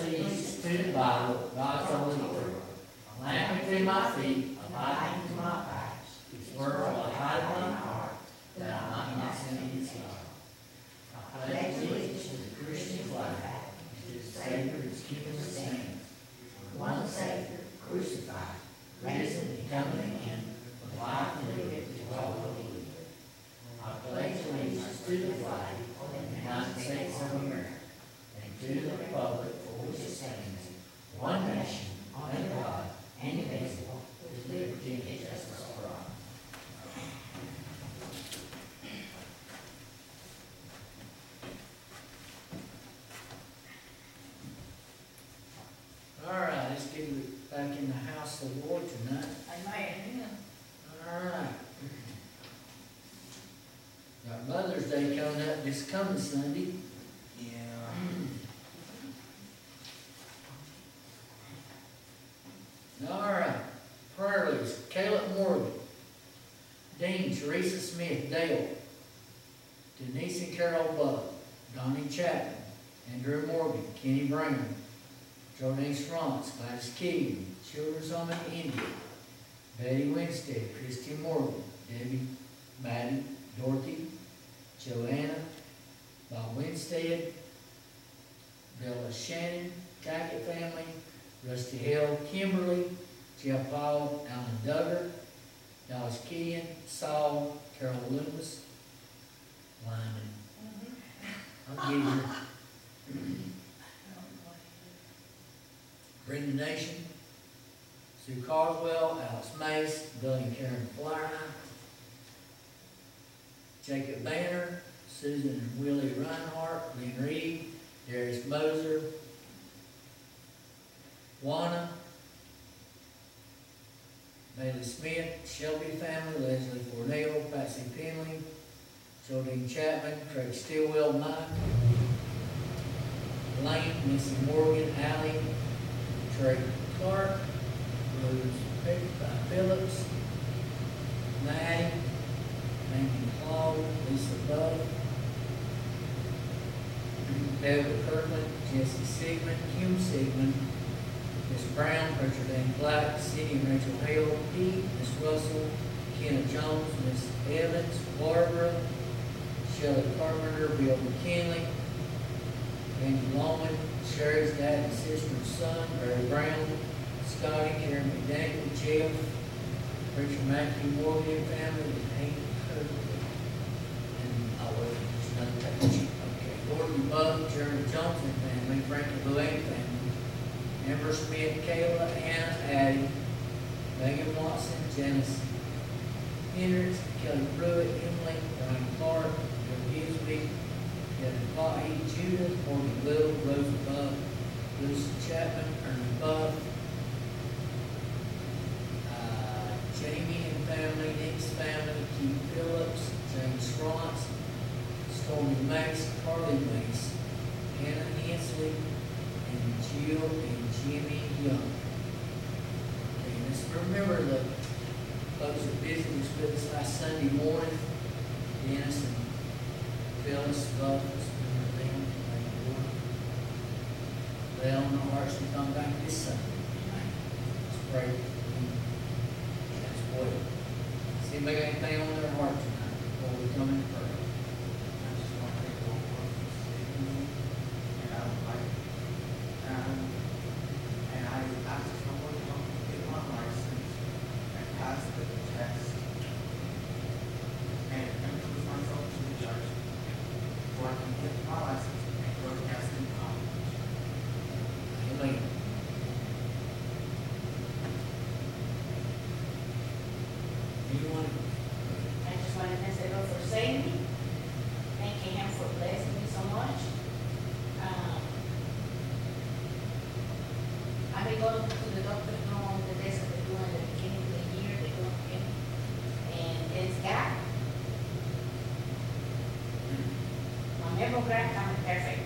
allegiance to the Bible, God's holy word. A lamp unto my feet, a light unto my path. His word will I hide in my heart, that I might not sin against God. I pledge allegiance to the Christian flag, and to the Savior whose keeping us stands. One Savior, crucified, risen and coming again, with life and liberty to all who believe. I pledge allegiance to the flag of the United States of America, and to the republic for which it stands, one nation, under God, indivisible, with liberty and justice for all. All right, let's get it back in the house of the Lord tonight. Amen. All right. Got Mother's Day coming up this coming Sunday. All right. Prayer list. Caleb Morgan. Dean Teresa Smith Dale. Denise and Carol Buck. Donnie Chapman. Andrew Morgan. Kenny Brown. Jordan Schrontz. Gladys Keegan. Children's Home in India. Betty Winstead. Christy Morgan. Debbie Maddie. Dorothy. Joanna. Bob Winstead. Bella Shannon. Tackett family. Rusty Hill, Kimberly, Jeff Paul, Alan Duggar, Dallas Keegan, Saul, Carol Loomis, Lyman. I'll give you Brenda Nation, Sue Carswell, Alex Mace, Billy and Karen Flyernight, Jacob Banner, Susan and Willie Reinhardt, Lynn Reed, Darius Moser, Juana, Bailey Smith, Shelby family, Leslie Fornell, Patsy Penley, Geraldine Chapman, Craig Stillwell, Mike, Lane, Missy Morgan, Allie, Trey Clark, Rose Phillips, Maddie, Amy Claude, Lisa Buck, Deborah Kirkland, Jesse Sigmund, Kim Sigmund, Miss Brown, Richard Ann Black, Cindy and Rachel Hale, Pete, Miss Russell, Kenna Jones, Miss Evans, Barbara, Shelley Carpenter, Bill McKinley, Andy Longman, Sherry's dad and sister and son, Barry Brown, Scotty, Karen McDaniel, Jeff, Richard Matthew Morgan family, and Hank Kirkland. And I will just another page. Okay, Gordon Buck, Jeremy Johnson family, Frankie Bouet family, Amber Smith, Kayla, Anna, Addie, Megan Watson, Janice Hendricks, Kelly Pruitt, Emily, Brian Clark, Bill Gisby, Kevin Potty, Judith, Morgan Little, Rosa Buck, Lucy Chapman, Ernie Buck, Jamie and family, Nick's family, Keith Phillips, James Schrontz, Stormy Mace, Carly Mace, Hannah Hensley, and Jill and Jimmy Young. Okay, let's remember the folks that visited us with us last Sunday morning, Dennis and Phyllis Buff, remember them, thank the Lord. They on the hearts to come back this Sunday. Let's pray for them as well. See if they got anything on their heart tonight before we come in prayer. Amen. Anyone? I just wanted to say, Lord, for saving me. Thanking Him for blessing me so much. I've been going to the doctor on the days that they're doing at the beginning of the year, they're doing it, and it's got my mammogram coming perfect.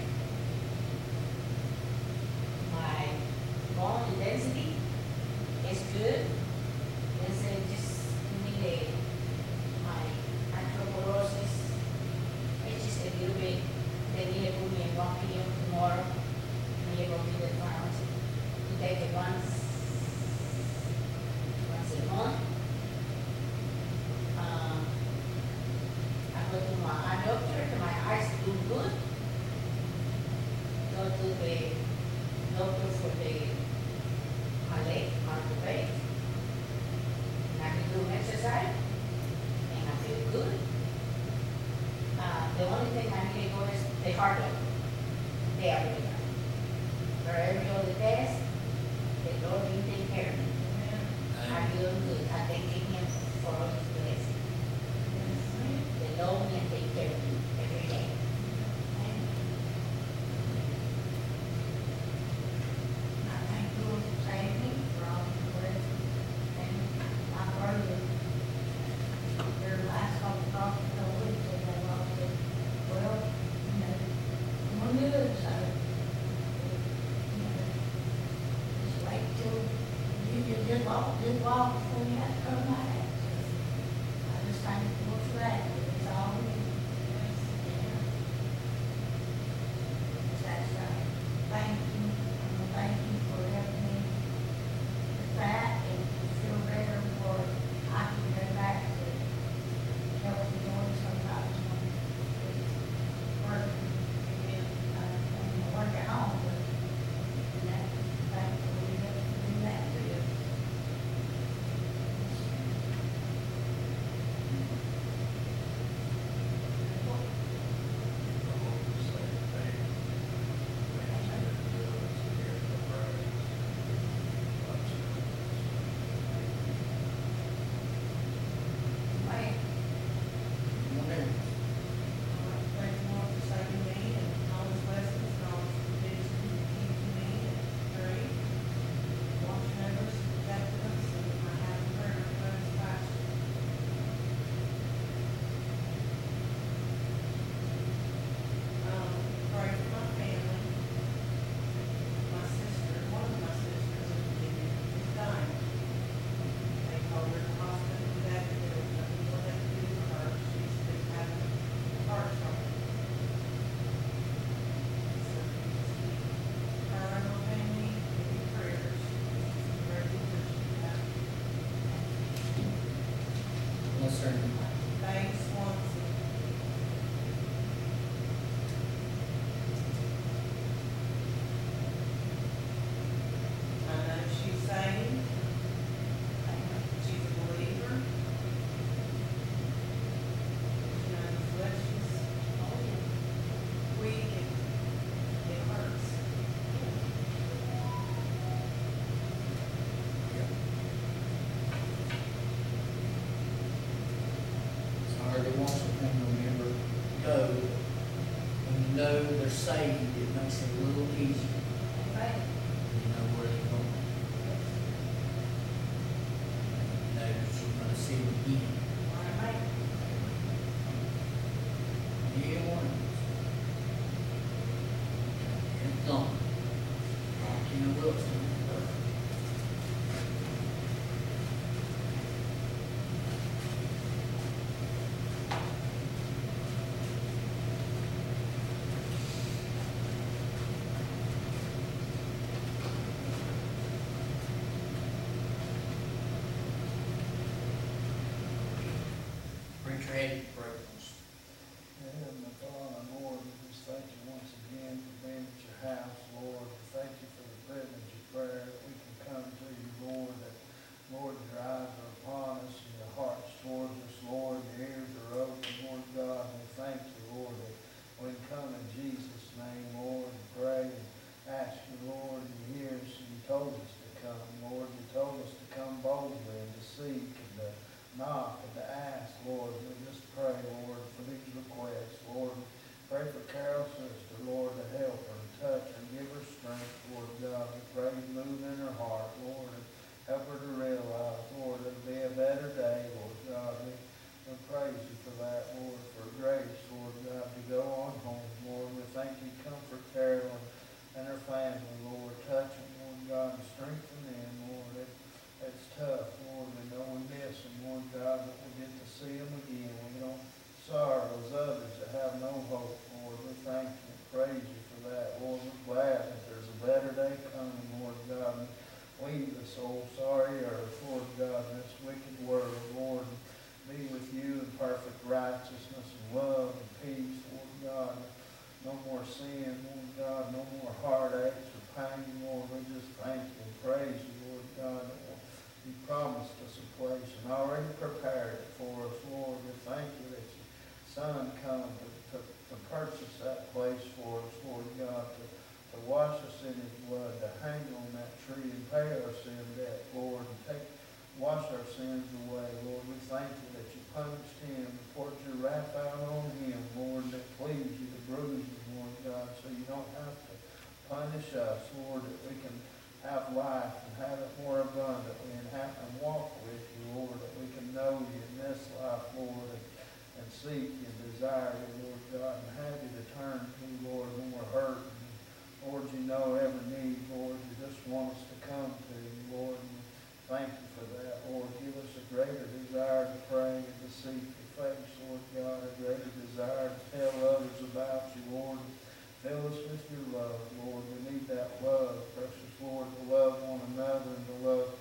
My bone density is good. It's just need my osteoporosis. It's just a little bit. They need to put me in 1 p.m. tomorrow. Be able to do the chairman. I do him good. I thank him for his blessing. The Lord will take care of you every day. I thank you for saving me from the blessing. And my brother, their last couple of talks, no weeks, and they lost it. Well, you know, we're good, so, you know, just wait till you can just walk before you have to come back. I just thank the Lord for that, it's all we need. Yeah. That's, thank you, thank you for helping me with that, and feel better for, I can go back to helping Lord sometimes when it's working. Work at home, but that, thankfully, we have to do that too. Right. Anyone else? Thank you, Lord, for saving me and all his blessings and all his provisions and keeping me and free, watching over us, protecting us, and I have a prayer for those pastors. Pray for my family. My sister, one of my sisters is dying. They called her to the hospital today, there was nothing more they could do for her, she's been having heart trouble. So just keep her and my family in your prayers. Very good Christian now. Yes, sir. Faye Swanson. I know she's saved. She's a believer. You know, the flesh is weak and it hurts. It's hard to watch a family member go. When you know they're saved, it makes it a little easier. Right. You know where they're going. You know that you're gonna see them again. Right. Anyone else? If not, Tina Wilson. Preacher Eddie Programs. Heavenly Father, Lord, we just thank you once again for being at your house, Lord. We thank you for the privilege of prayer that we can come to you, Lord, that, Lord, your eyes are upon us and your heart's towards us, Lord. Your ears are open, Lord God. And we thank you, Lord, that we can come in Jesus' name, Lord, and pray and ask you, Lord, and you hear us and you told us to come, Lord. You told us to come boldly and to seek and to knock and to ask, Lord. We just pray, Lord, for these requests, Lord. Pray for Carol's sister, Lord, to help her and touch her and give her strength, Lord God. We pray you move in her heart, Lord, and help her to realize, Lord, it'll be a better day, Lord God. We praise you for that, Lord, for grace, Lord God, to go on home, Lord. We thank you, comfort Carol and her family, Lord. Touch them, Lord God, and strengthen them, Lord. It's tough, Lord. We know we miss them, Lord God, but we get to see them again. We don't sorrow as others that have no hope, Lord. We thank you and praise you for that, Lord. We're glad that there's a better day coming, Lord God. And leave this old sorry earth, Lord God, in this wicked world, Lord. Be with you in perfect righteousness and love and peace, Lord God. No more sin, Lord God. No more heartaches or pain, Lord. We just thank you and praise you, Lord God. You promised us a place and already prepared it for us, Lord. We thank you that your Son come to purchase that place for us, Lord God, to wash us in his blood, to hang on that that tree and pay our sin debt, Lord, and wash our sins away, Lord. We thank you that you punished him and poured your wrath out on him, Lord, that pleased you to bruise him, Lord God, so you don't have to punish us, Lord, that we can have life and have it more abundantly and walk with you, Lord, that we can know you in this life, Lord, and seek you and desire you, Lord God, and have you to turn to, Lord, when we're hurt. Lord, you know every need, Lord. You just want us to come to you, Lord. And thank you for that, Lord. Give us a greater desire to pray and to seek your face, Lord God, a greater desire to tell others about you, Lord. Fill us with your love, Lord. We need that love, precious Lord, to love one another and to love,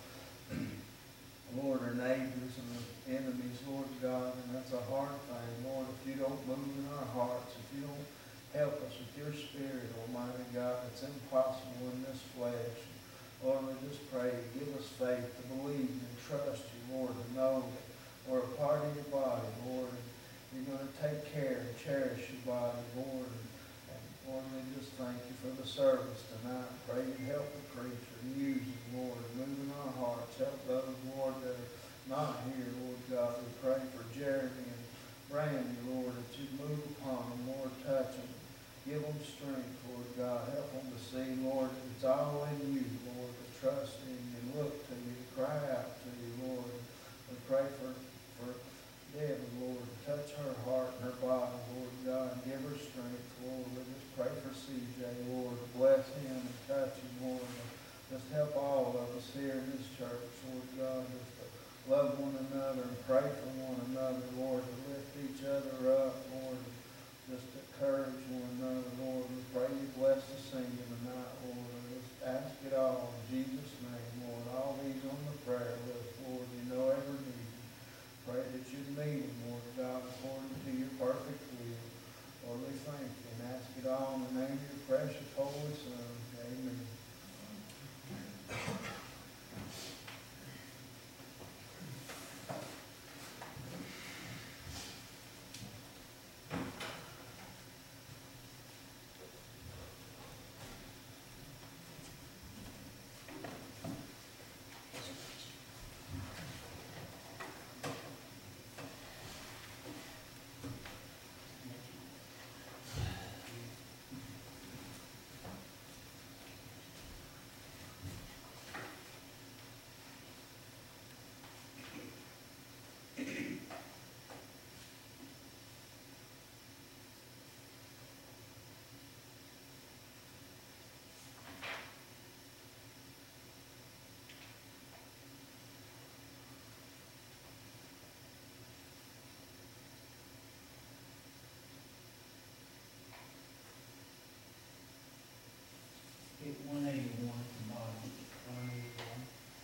Lord, our neighbors and the enemies, Lord God. And that's a hard thing, Lord. If you don't move in our hearts, if you don't help us with your Spirit, Almighty God, it's impossible in this flesh. Lord, we just pray, give us faith to believe and trust you, Lord, to know that we're a part of your body, Lord, and you're going to take care and cherish your body, Lord. And Lord, we just thank you for the service tonight. Pray you help the preacher and use him, Lord, and move in our hearts. Help those, Lord, that are not here, Lord God. We pray for Jeremy and Brandy, Lord, that you move upon them, Lord, touch them. Give them strength, Lord God. Help them to see, Lord, that it's all in you, Lord, to trust in you, look to you, cry out to you, Lord. We pray for Debbie, Lord, to touch her heart and her body, Lord God, and give her strength, Lord. We just pray for CJ, Lord, to bless him and touch him, Lord. Just help all of us here in this church, Lord God, just to love one another and pray for one another, Lord, to lift each other up, Lord. Just encourage one another, Lord. We pray you bless the singing tonight, Lord. We just ask it all in Jesus' name, Lord. All these on the prayer list, Lord, you know every need. Pray that you meet them, Lord God, according to your perfect will. Lord, we thank you and ask it all in the name of your precious Holy Son. Amen. Hit 181 at the bottom. 181.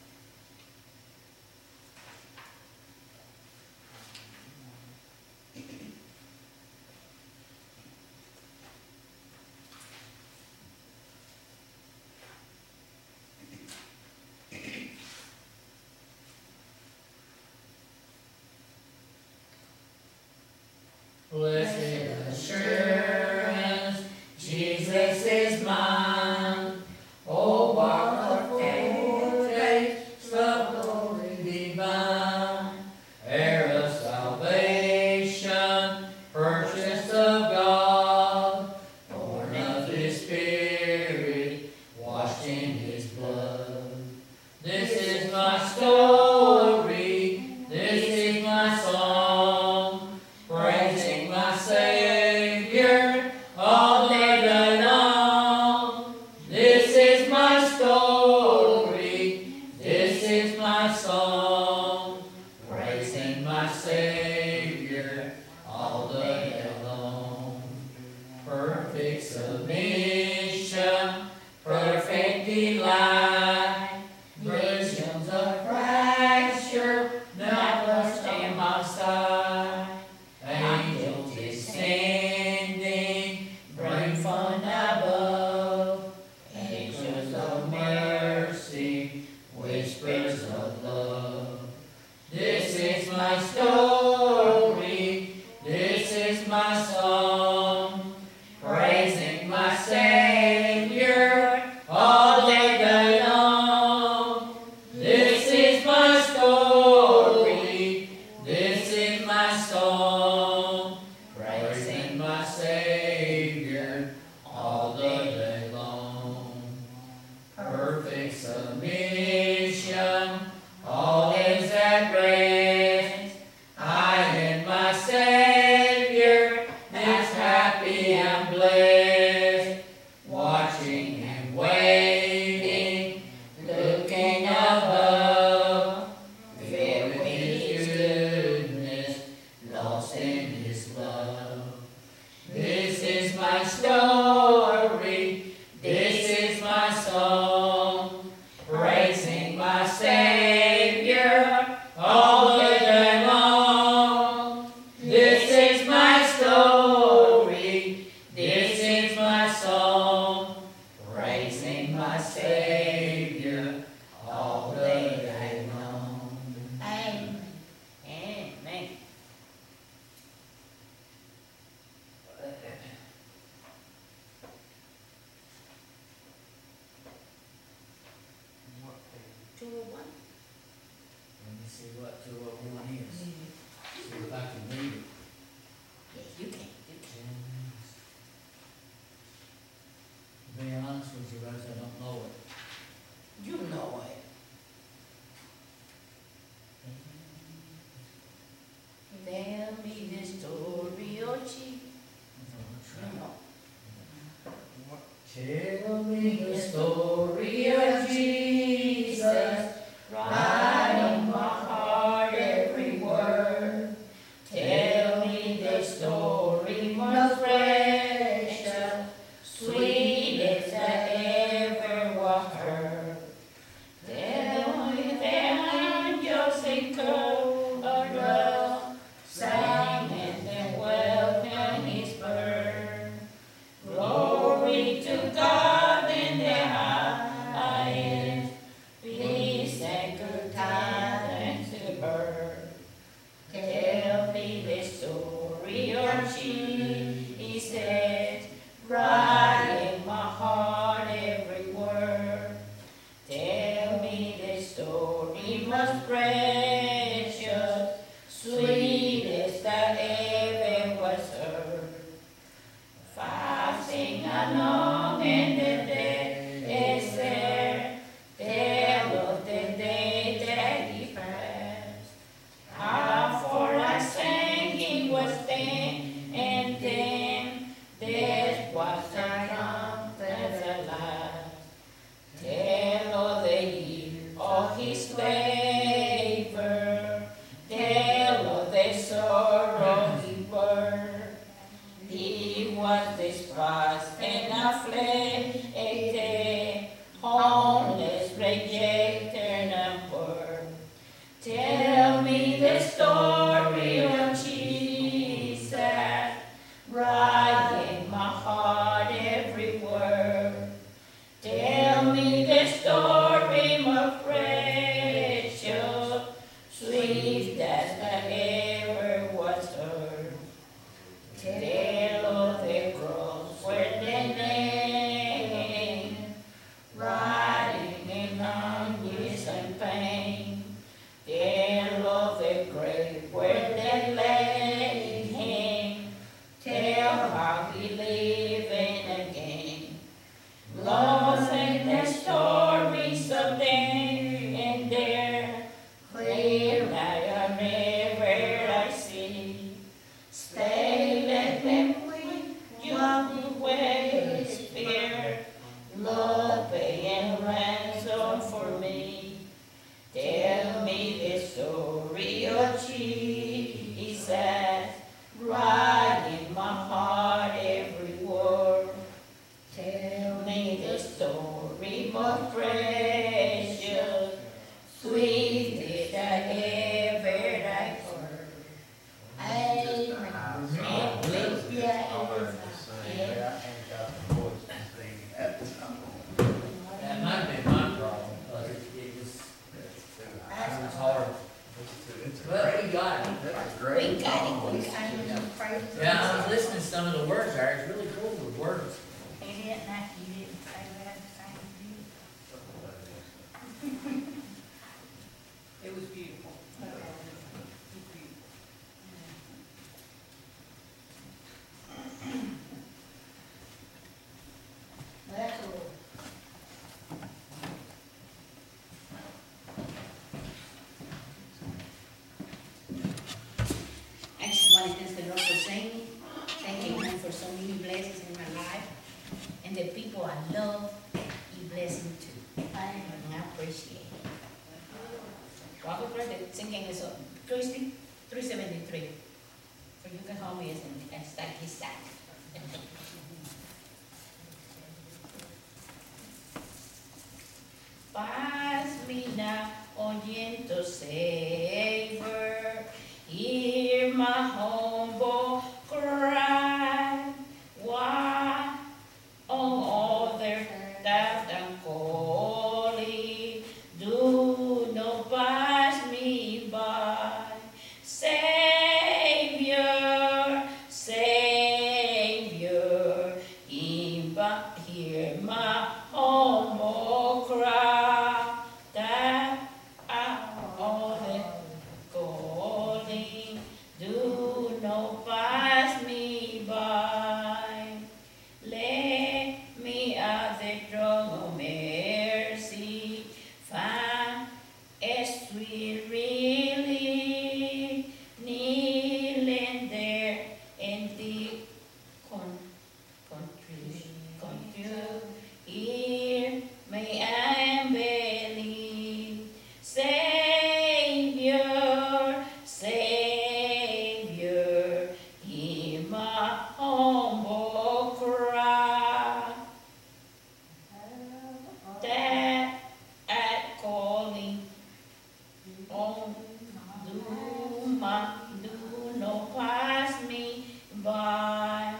Blessed assurance, Jesus is mine. Oh, what a foretaste of glory divine, heir of salvation, purchased of God, born of His Spirit, washed in His blood. This is my story, this is my song, praising my Savior all day long. This is my story, this is my song, praising my Savior all day long. Perfect submission, perfect delight, bosoms of fracture, now blessed in my sight. Angels descending, bring from above, angels of mercy, whispers of love. This is my story, this is my song, praising my Savior all day submission, all is at rest. I and my Savior, this happy and blessed, watching and waiting, looking above, filled with His goodness, lost in His love. This is my story, this is my song, praising my Savior all the day long. This is my story, this is my song, praising my Savior all the day long. Amen. Amen. What page? 201. Let me see what 201 is. See if I can read it. Yes, you can. To be honest with you, Rose, I don't know it. You know it. Tell me the story, oh chief. You know. What? Tell me the story of Jesus, right in my heart every word. Tell me the story most precious, sweetest that ever was heard. Tell me that angels in chorus sang and then welcomed His birth. Glory to God in the highest, peace and good tidings to earth. Tell me the story of Jesus, right in my heart every word. Tell me the story most precious, sweetest that ever was heard. Fasting along in the desert, tell of the day that He passed. How for our sin He was then, and then death was the comfort at last. Tell of the year of His labor, tell of the sorrow He bore. He was despised and afflicted, homeless, rejected, and poor. Tell me the story of Jesus, right in my heart every word. Tell me the story most precious, sweet that ever was heard. Tell of the cross where the name, riding in anguish and pain. Tell of the grave where they laid Him. Tell how He living again. Lost in the stories of then and there, clear like a river I see. Stay, let them weep, young ways fear, love paying ransom for me. Tell me the story of Jesus, right in my heart every word. Tell me the story most precious, sweetest that ever I heard. Amen. That might be my problem, but it was hard. But we got it. That's We great. got it. We got it. Praise the Yeah, I was Lord. listening to some of the words there, it's really cool with words. He didn't have, you didn't say we had the same view. appreciate it. Robert birthday singing is 373. So you can hold me and stack his stack. Pass me now, oyendo savor, hear my humble cry. Why on other that I'm calling, do not pass me by. Savior, Savior, hear my humble cry, that I'm only calling, do not pass me by. Let me at the throne of mercy find a sweet relief, kneeling there in the hear me and believe. Savior, Savior, hear my humble cry, that at calling on do not pass me by.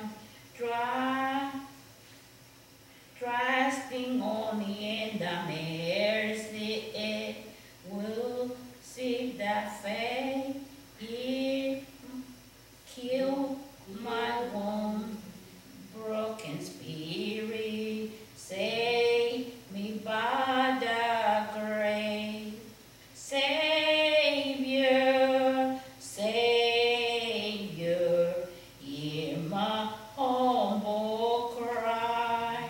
Trusting only in the mercy, it will see that faith heal my wound, broken spirit, save me by the grace. Savior, Savior, hear my humble cry,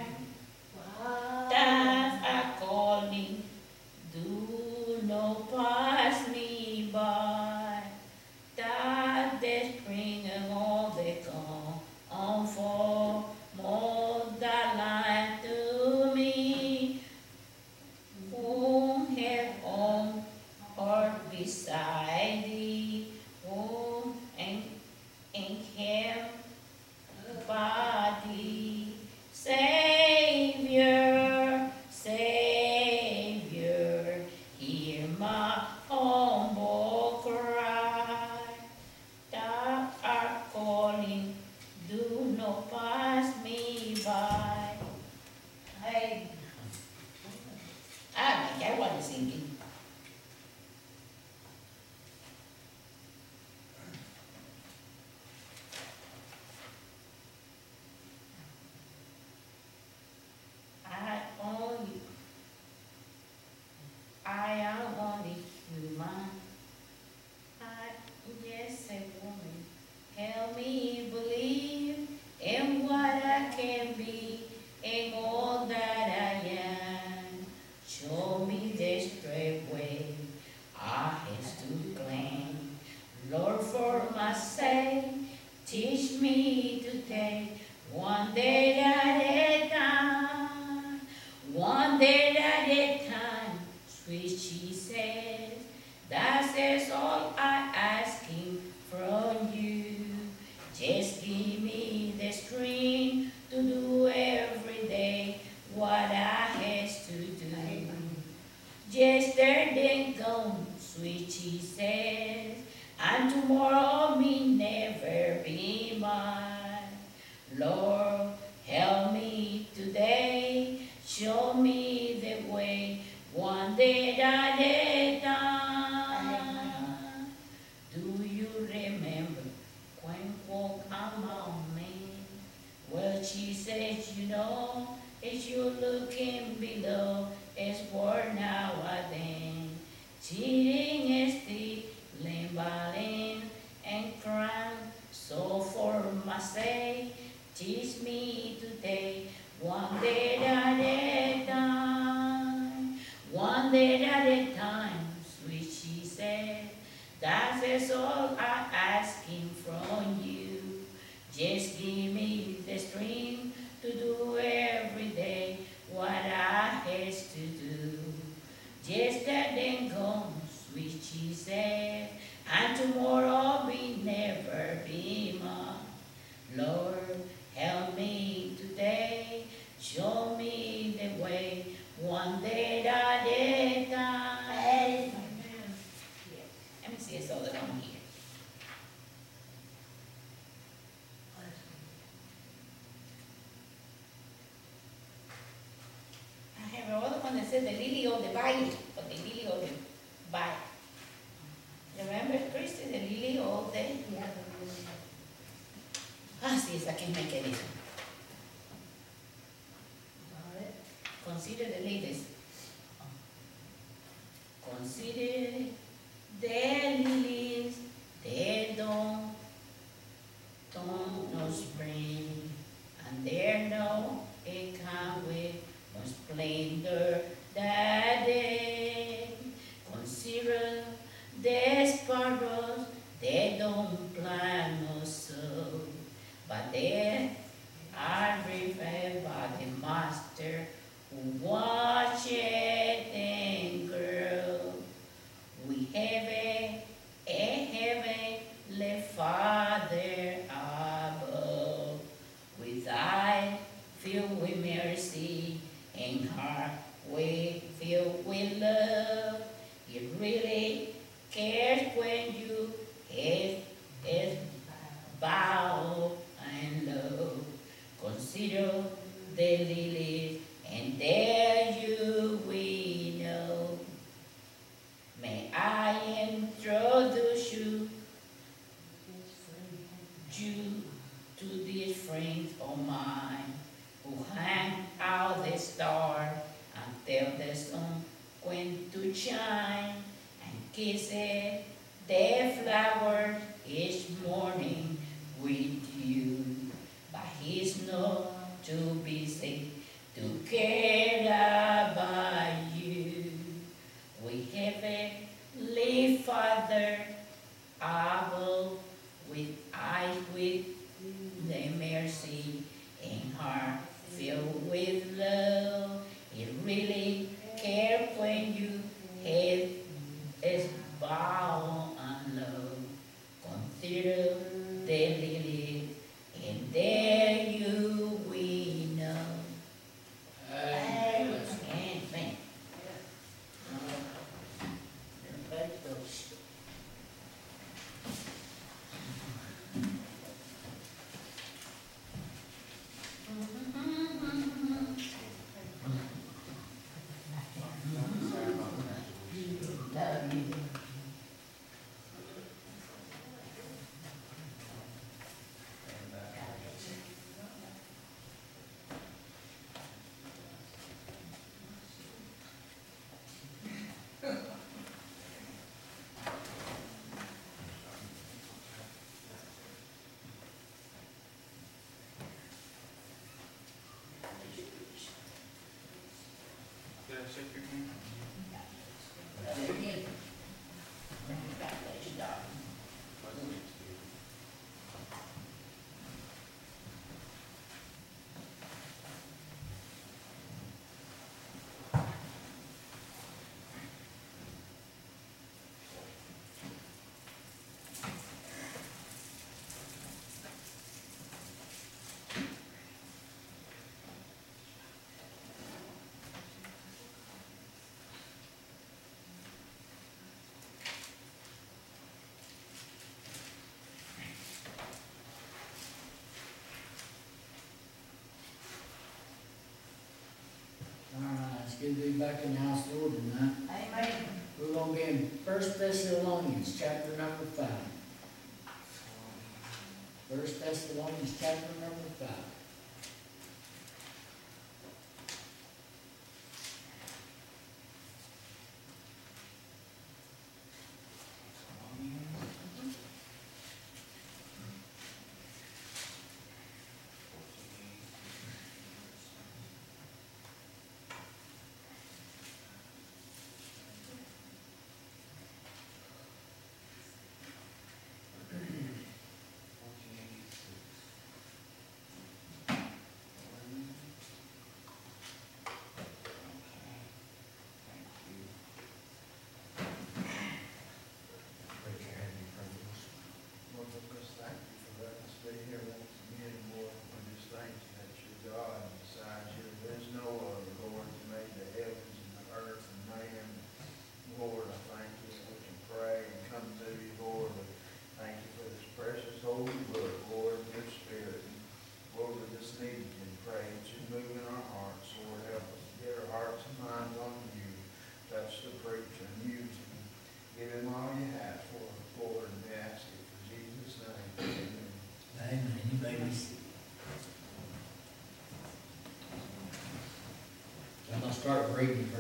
that I calling, do not pass me by. That the spring of all they come on for more than life to me, whom have on heart beside thee, whom and have body. Savior, Savior, hear my humble cry, thou art calling, do not pass me by. Hey, I wasn't singing. I am only human. I'm just a woman. Help me believe in what I can be, in all that I am. Show me the straight way I have to claim. Lord, for my sake, teach me to take one day at a time, one day at a time. Sweet Jesus, that is all I asking from you. Just give me the strength to do every day what I has to do. Yesterday gone, sweet Jesus, and tomorrow may never be mine. Lord, help me today, show me the way, one day at a time. Do you remember when walk among me? Well, she said, you know, as you're looking below, it's worn out then. Cheating is stealing, balling, and crime. So for my sake, teach me today, one day at a time. One day at a time, sweet she said, that is all I'm asking from you. Just give me the strength to do every day what I has to do. Just of the valley, or the lily of the valley. Remember, Christy, the lily of the... Yeah, Así es, I can make it. got it. Consider the lilies. Consider the lilies, they don't no spring, and there no it come with no splendor that day. Consider the sparrows, they don't plant no sow, but they are revered by the master who watcheth them grow. We have a heavenly Father above, with eyes filled with mercy and heart filled with love. He really cares when you is bow and low. Consider the lilies, and there you will know. May I introduce you to these friends of mine who hang out the star and tell the sun when to shine, and kiss it, the flowers each morning with you. But he's not too busy to care about you. We have a Heavenly Father above, with eyes with the mercy and heart filled with love. He really cares when you head is bow and love. Consider the lily, and there you will know. Amen. Love you. Did I shake your hand? God bless you, darling. All right, it's good to be back in the house of the Lord tonight. Amen. We're gonna be in 1 Thessalonians, chapter number 5. 1 Thessalonians, chapter number 5.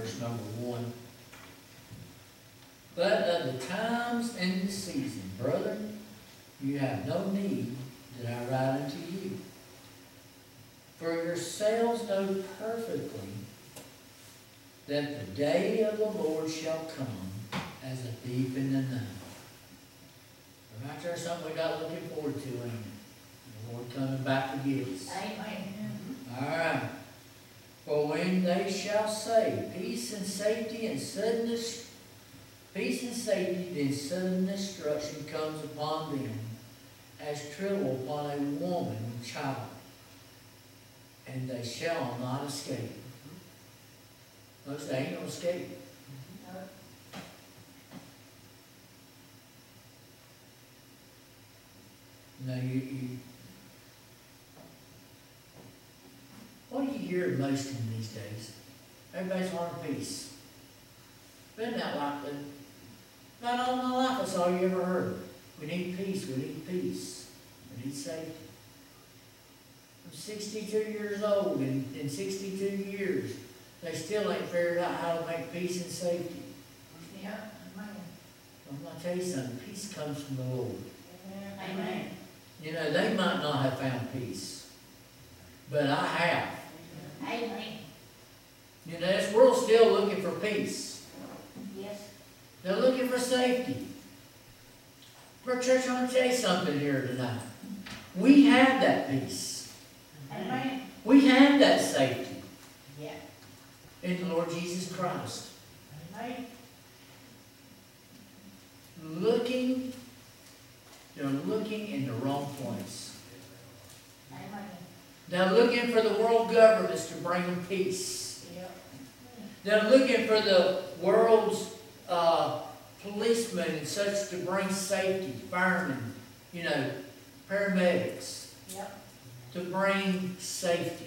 verse number 1. But of the times and the season, brethren, you have no need that I write unto you. For yourselves know perfectly that the day of the Lord shall come as a thief in the night. Right there, something we got looking forward to, ain't it? The Lord coming back to get us. Amen. All right. For when they shall say, peace and safety and then sudden destruction comes upon them, as trouble upon a woman and child, and they shall not escape. Notice they ain't gonna escape. No, what do you hear most in these days? Everybody's wanting peace. Been that like that. Not all my life, that's all you ever heard. We need peace, we need peace. We need safety. I'm 62 years old, and in 62 years, they still ain't figured out how to make peace and safety. Yeah, amen. I'm going to tell you something, peace comes from the Lord. Amen. You know, they might not have found peace, but I have. Amen. You know, this world's still looking for peace. Yes. They're looking for safety. But church, I want to tell you something here tonight. We have that peace. Amen. We have that safety Yeah. in the Lord Jesus Christ. Amen. They're looking in the wrong place. Amen. They're looking for the world governments to bring them peace. Yeah. They're looking for the world's policemen and such to bring safety, firemen, you know, paramedics, Yep. to bring safety.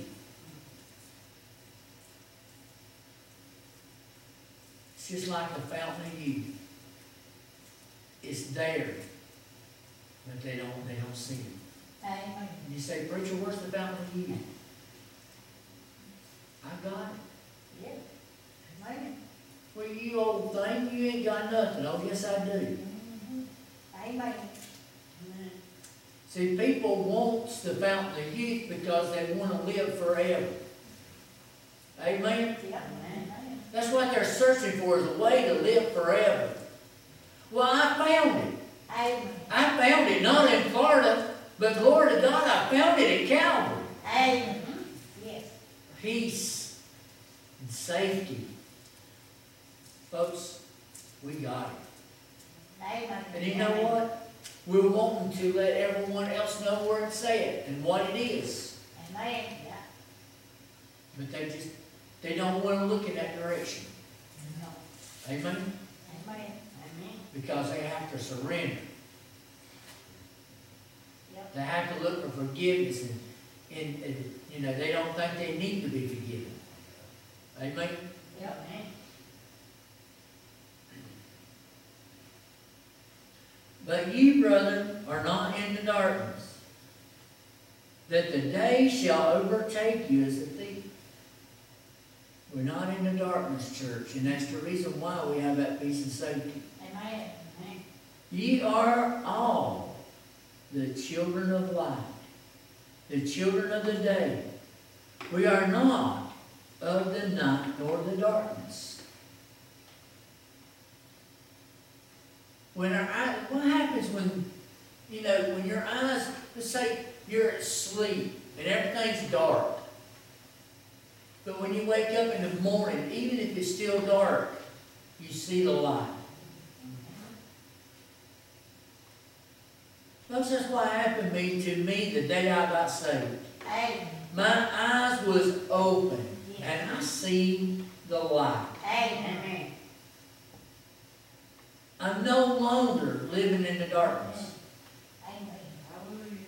It's just like the fountain of youth. It's there, but they don't see it. Amen. And you say, preacher, where's the fountain of youth? I got it. Yeah. Amen. Well, you old thing, you ain't got nothing. Oh, yes, I do. Mm-hmm. Amen. See, people want the fountain of youth because they want to live forever. Amen? Yeah. Amen. That's what they're searching for, is a way to live forever. Well, I found it. Amen. I found it not in Florida, but glory to God, I found it at Calvary. Amen. Yes. Peace and safety. Folks, we got it. Amen. And you know what? We're wanting to let everyone else know where it's at and what it is. Amen. Yeah. But they don't want to look in that direction. No. Amen? Amen. Amen. Because they have to surrender. Yep. They have to look for forgiveness and you know, they don't think they need to be forgiven. Amen? Yep. Amen. But ye, brethren, are not in the darkness, that the day shall overtake you as a thief. We're not in the darkness, church, and that's the reason why we have that peace and safety. Amen. Amen. Ye are all the children of light, the children of the day. We are not of the night nor the darkness. When our eyes, what happens when, you know, when your eyes, let's say you're asleep and everything's dark. But when you wake up in the morning, even if it's still dark, you see the light. Folks, that's what happened to me the day I got saved. Amen. My eyes was open and I seen the light. Amen. I'm no longer living in the darkness. Amen. Hallelujah.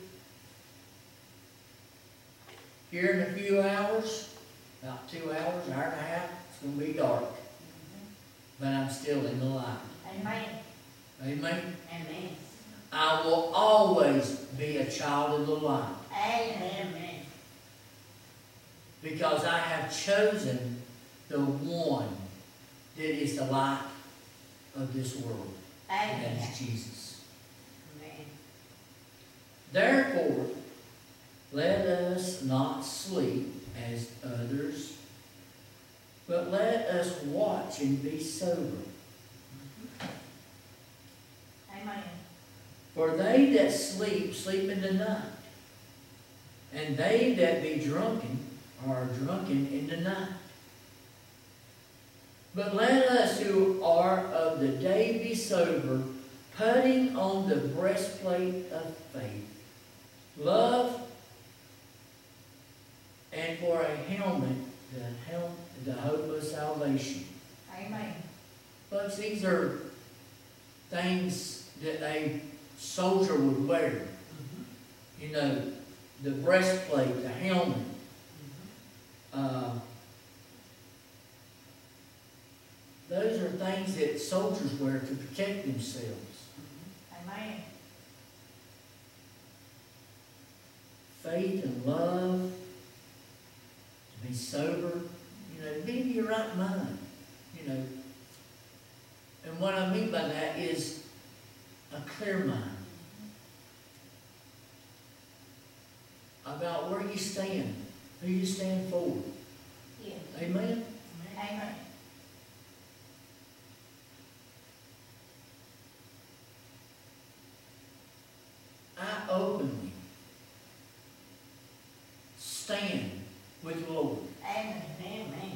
Here in a few hours, about 2 hours, hour and a half, it's going to be dark. But I'm still in the light. Amen. Amen? Amen. I will always be a child of the light. Amen. Because I have chosen the one that is the light of this world, and that Amen. is Jesus. Amen. Therefore, let us not sleep as others, but let us watch and be sober. Amen. For they that sleep, sleep in the night. And they that be drunken are drunken in the night. But let us who are of the day be sober, putting on the breastplate of faith, love, and for a helmet, the hope of salvation. Amen. Folks, these are things that a soldier would wear. You know, the breastplate, the helmet. Those are things that soldiers wear to protect themselves. Amen. Faith and love, to be sober, you know, to be in your right mind, you know. And what I mean by that is a clear mind about where you stand, who you stand for. Yes. Amen? Amen. I openly stand with the Lord. Amen. Amen.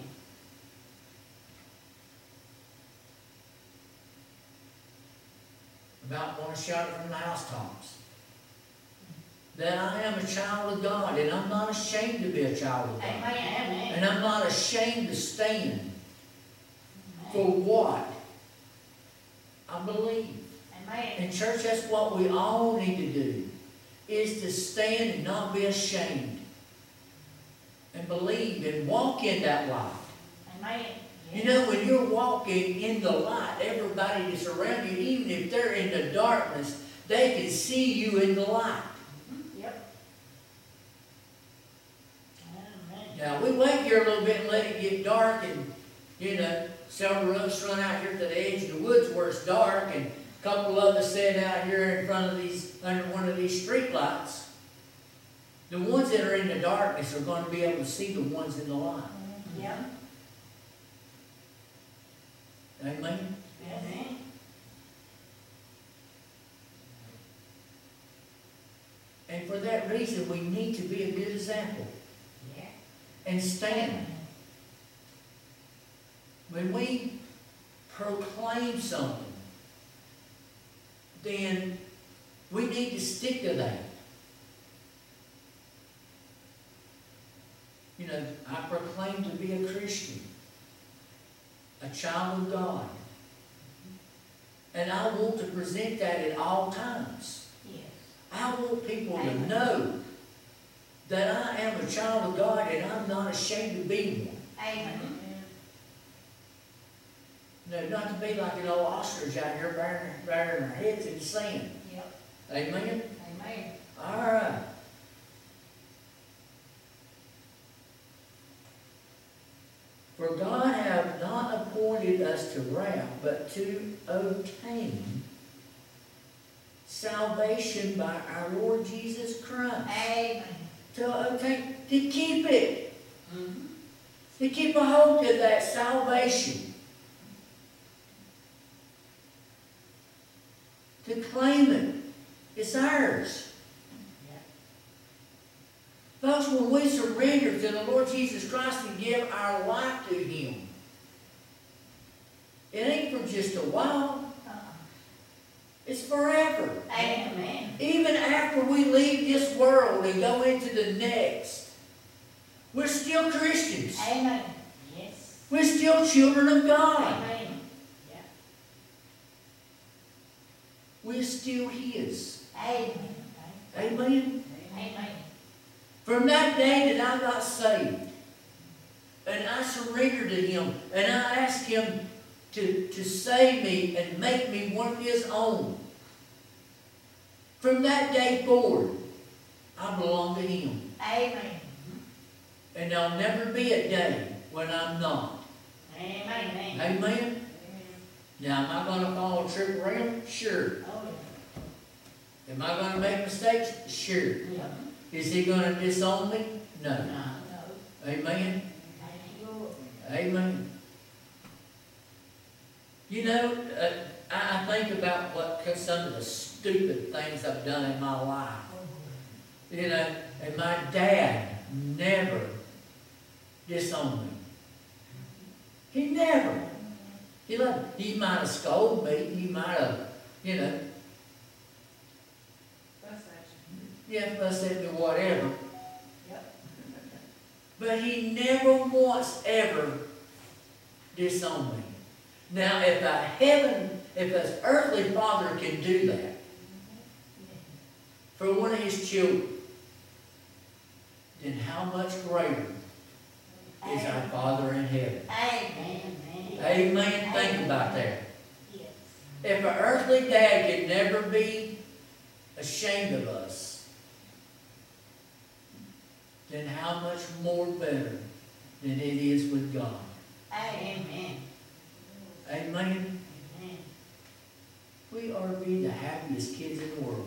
About want to shout it from the housetops. That I am a child of God, and I'm not ashamed to be a child of God. Amen. And I'm not ashamed to stand for what I believe. Amen. And church, that's what we all need to do, is to stand and not be ashamed. And believe and walk in that light. Amen. You know, when you're walking in the light, everybody that's around you, even if they're in the darkness, they can see you in the light. Yep. Amen. Now, we wait here a little bit and let it get dark, and, you know, several of us run out here to the edge of the woods where it's dark, and a couple of us sit out here in front of these, under one of these street lights. The ones that are in the darkness are going to be able to see the ones in the light. Yep. Amen? Amen. And for that reason, we need to be a good example Yeah. and stand. When we proclaim something, then we need to stick to that. You know, I proclaim to be a Christian, a child of God. And I want to present that at all times. Yes. I want people to know that I am a child of God and I'm not ashamed to be one. Amen. No, not to be like an old ostrich out here burying our heads in the sand. Yep. Amen? Amen. All right. For God hath not appointed us to wrath, but to obtain salvation by our Lord Jesus Christ. Amen. To obtain, to keep it. Mm-hmm. To keep a hold of that salvation. To claim it. It's ours. Folks, when we surrender to the Lord Jesus Christ and give our life to Him, it ain't for just a while. It's forever. Amen. Even after we leave this world and go into the next, we're still Christians. Amen. Yes. We're still children of God. Amen. Yeah. We're still His. Amen. Amen? Amen. From that day that I got saved, and I surrendered to Him, and I asked Him to save me and make me one of His own, from that day forward, I belong to Him. Amen. And there'll never be a day when I'm not. Amen. Amen? Amen. Now, am I gonna fall and trip around? Sure. Oh, Am I gonna make mistakes? Sure. yeah. Is he gonna disown me? No. No. Amen? Thank you, Lord. Amen. You know, I think about some of the stupid things I've done in my life. You know, and my dad never disowned me. He never. He might have scolded me. He might have, you know, That's actually. yeah, fuss at me, whatever. Yep. But he never once ever disowned me. Now, if an earthly father can do that for one of his children, then how much greater is our Father in heaven? Amen. Amen. Think about that. Yes. If an earthly dad can never be ashamed of us, then how much more better than it is with God? Amen. Amen. Amen. We ought to be the happiest kids in the world.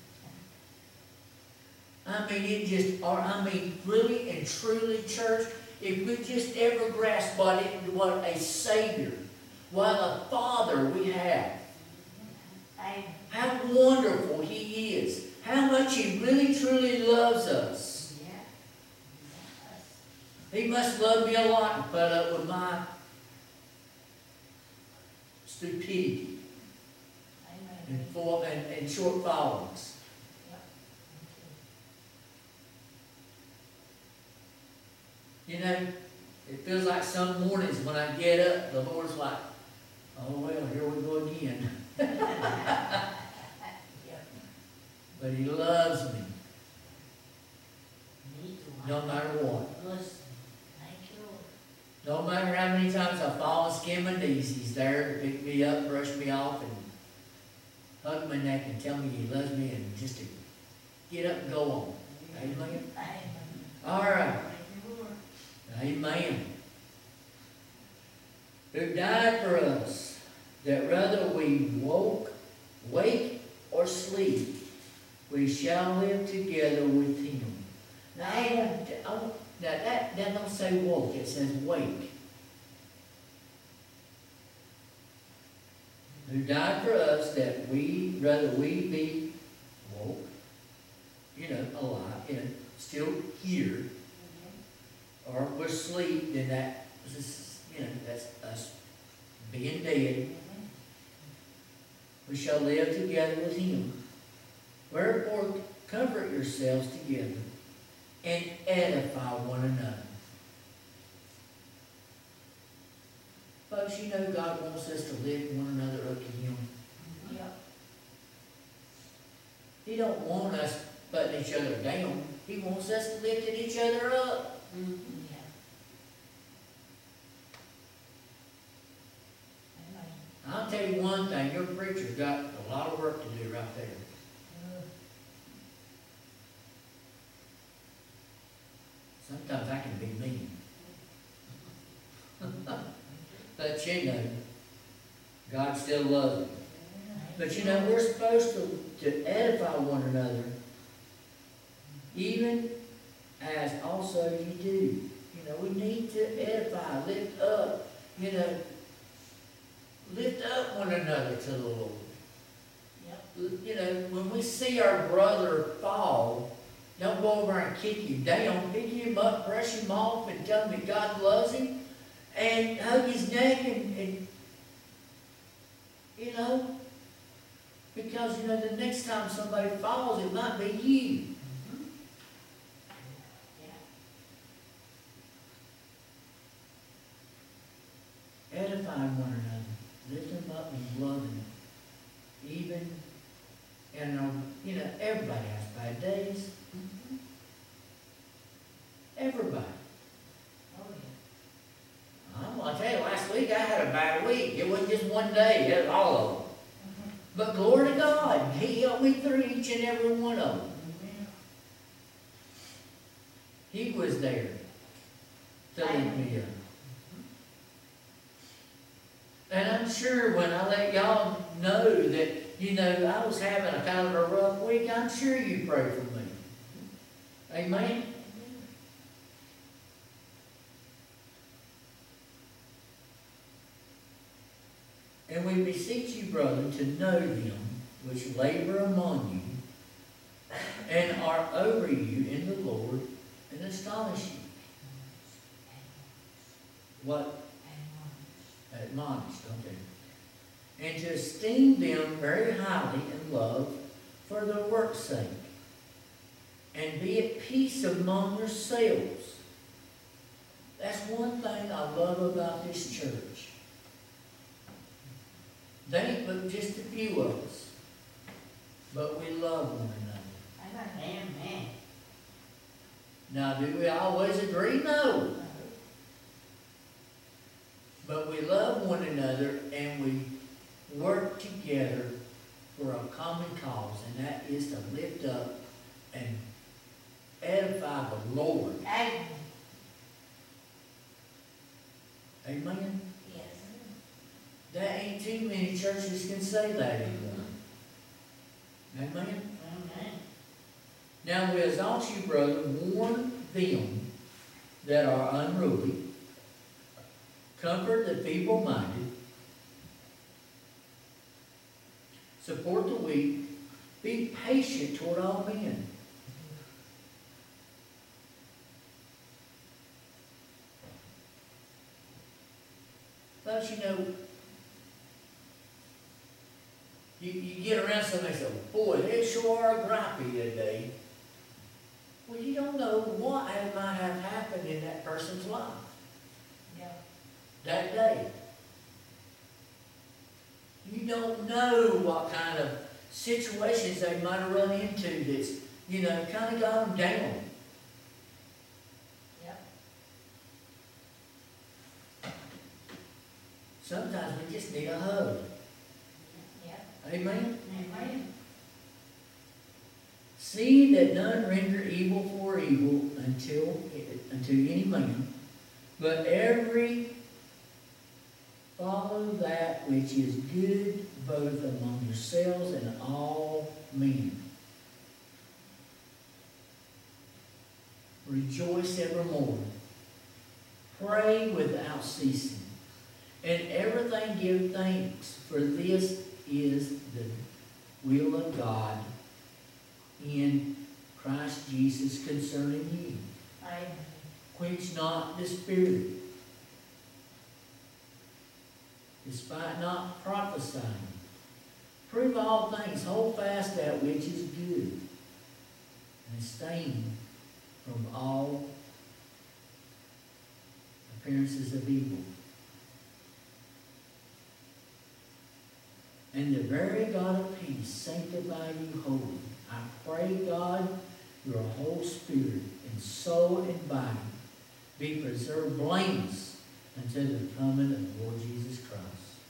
I mean, really and truly, church, if we just ever grasp what a Savior, what a Father we have, Amen. how wonderful He is, how much He really truly loves us. Yeah. He must love me a lot to put up with my stupidity Amen. and shortfallings. You know, it feels like some mornings when I get up, the Lord's like, oh, well, here we go again. But He loves me, no matter what. Thank you, Lord. No matter how many times I fall and skin my knees, He's there to pick me up, brush me off, and hug my neck and tell me He loves me and just to get up and go on. Amen? Amen. All right. Thank you, Lord. Amen. Who died for us, that whether we wake or sleep, we shall live together with Him. Now, that don't say woke, it says wake. Who died for us, that whether we be woke, alive, still here, or we're asleep, then that's us being dead. We shall live together with Him. Wherefore, comfort yourselves together and edify one another. Folks, God wants us to lift one another up to Him. Yep. He don't want us putting each other down. He wants us lifting each other up. Yeah. Amen. I'll tell you one thing, your preacher's got a lot of work to do right there. Sometimes I can be mean. But God still loves me. But we're supposed to edify one another, even as also you do. We need to edify, lift up, lift up one another to the Lord. Yep. When we see our brother fall, don't go over and kick him down. Pick him up, brush him off, and tell him that God loves him, and hug his neck, and because the next time somebody falls, it might be you. Edifying one another, lift them up and love them. Everybody has bad days. Everybody. Oh, yeah. I'm going to tell you, last week I had a bad week. It wasn't just one day, it was all of them. But glory to God, He helped me through each and every one of them. He was there to lift me up. And I'm sure when I let y'all know that, you know, I was having a kind of a rough week, I'm sure you prayed for me. Amen? And we beseech you, brethren, to know them which labor among you, and are over you in the Lord, and astonish you. What? Admonished, okay. And to esteem them very highly in love for their work's sake, and be at peace among yourselves. That's one thing I love about this church. They ain't but just a few of us, but we love one another. Amen. Now, do we always agree? No. But we love one another and we work together for a common cause, and that is to lift up and edify the Lord. Amen. Amen? Yes. There ain't too many churches can say that anymore. Amen? Amen. Now we exalt you, brother, warn them that are unruly, comfort the feeble-minded, support the weak, be patient toward all men. But you know, you get around somebody and say, boy, they sure are gripey today. Well, you don't know what might have happened in that person's life Yeah. that day. You don't know what kind of situations they might have run into that's, you know, kind of got them down. Yep. Sometimes we just need a hug. Yep. Amen? Amen. See that none render evil for evil unto any man, but every follow that which is good both among yourselves and all men. Rejoice evermore. Pray without ceasing. And everything give thanks, for this is the will of God in Christ Jesus concerning you. Amen. Quench not the spirit. Despite not prophesying. Prove all things. Hold fast that which is good. And abstain from all appearances of evil. And the very God of peace sanctify you wholly. I pray, God, your whole spirit and soul and body be preserved blameless until the coming of the Lord Jesus Christ.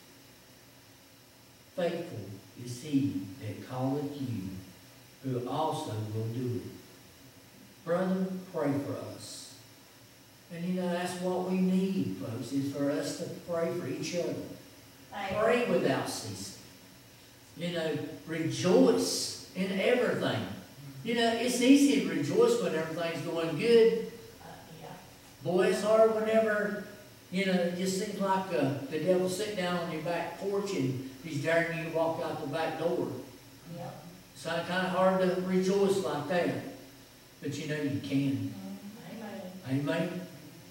Faithful is he that calleth you, who also will do it. Brother, pray for us. And you know, that's what we need, folks, is for us to pray for each other. Pray without ceasing. You know, rejoice in everything. You know, it's easy to rejoice when everything's going good. Yeah. Boy, it's hard whenever, you know, it just seems like the devil's sitting down on your back porch and he's daring you to walk out the back door. Yep. It's kind of hard to rejoice like that. But you know you can. Amen. Amen?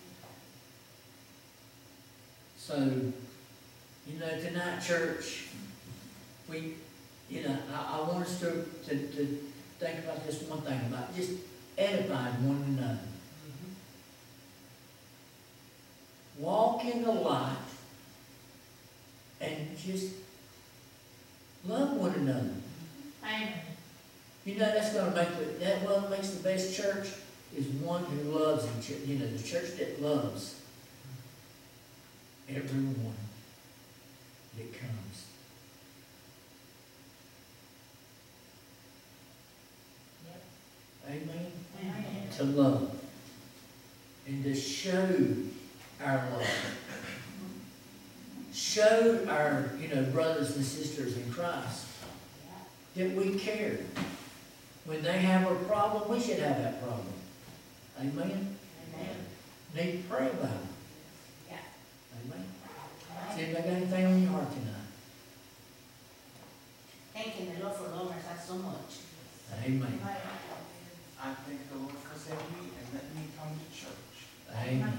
So, you know, tonight, church, we, you know, I want us to think about this one thing, about just edifying one another. Walk in the light and just love one another. Amen. You know, that's going to make that what makes the best church is one who loves each other. You know, the church that loves everyone that comes. Yep. Amen? Amen. To love and to show our love. showed our, brothers and sisters in Christ that we cared. When they have a problem, we should have that problem. Amen? Amen. Need to pray about it. Yeah. Amen. See if they got anything on your heart tonight. Thanking the Lord for loving us so much. Amen. I thank the Lord for saving me and letting me come to church. Amen.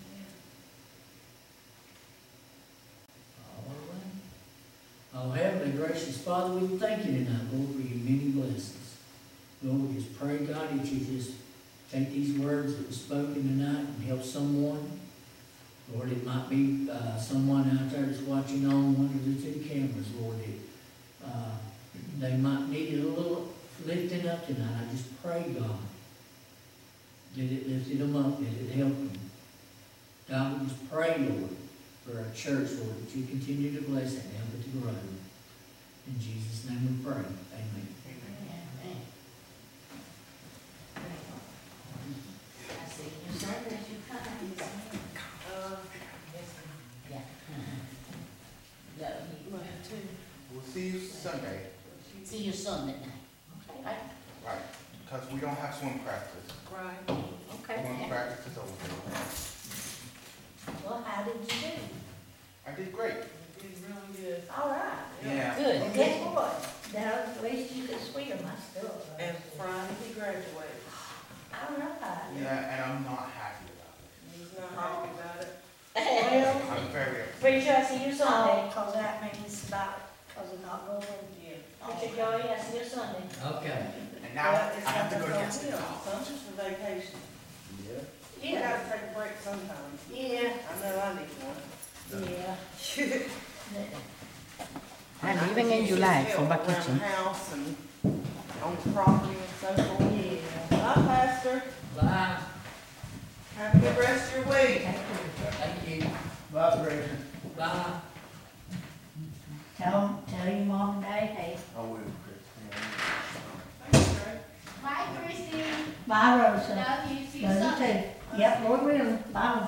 All right. Oh, Heavenly Gracious Father, we thank you tonight, Lord, for your many blessings. Lord, we just pray, God, that you just take these words that were spoken tonight and help someone. Lord, it might be someone out there that's watching on one of the two cameras, Lord, that they might need a little lifting up tonight. I just pray, God, that it lifted them up, that it helped them. God, we just pray, Lord, for our church, Lord, that you continue to bless it and help it to grow. In Jesus' name we pray. Amen. Amen. I see you said that you come. Yes, Yeah. No, you might have two. We'll see you Sunday. see you Sunday night. Okay, Right. Because we don't have swim practice. Right. okay. Swim practice is over. Well, how did you do? I did great. You did really good. All right. Yeah. Good. Well, guess what? Now, at least you can swim, I still. And Friday he graduated. All right. Yeah, and I'm not happy about it. He's not happy about it. Well, I'm very upset. Preacher, I see you Sunday. cause that means about, cause of not going. Yeah. Preacher Joey, I see you Sunday. Okay. And now But it's I have to not go on against him. it. Some just for vacation. Yeah. We gotta take a break sometime. Yeah. I know I need one. Yeah. And even in July for Around vacation. the house and on the property and so forth. Yeah. Bye, Pastor. Bye. Have a good rest of your week. Thank you. Bye, Richard. Bye. Tell your mom and dad, hey. I will, Chris. Thanks, Greg. Bye, Christy. Bye, Rosa. Love you. See you Love you Sunday. too. Yep, Lord willing. Bye.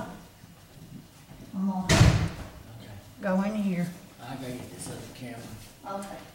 I'm gonna Okay. go in here. I gotta get this other camera. Okay.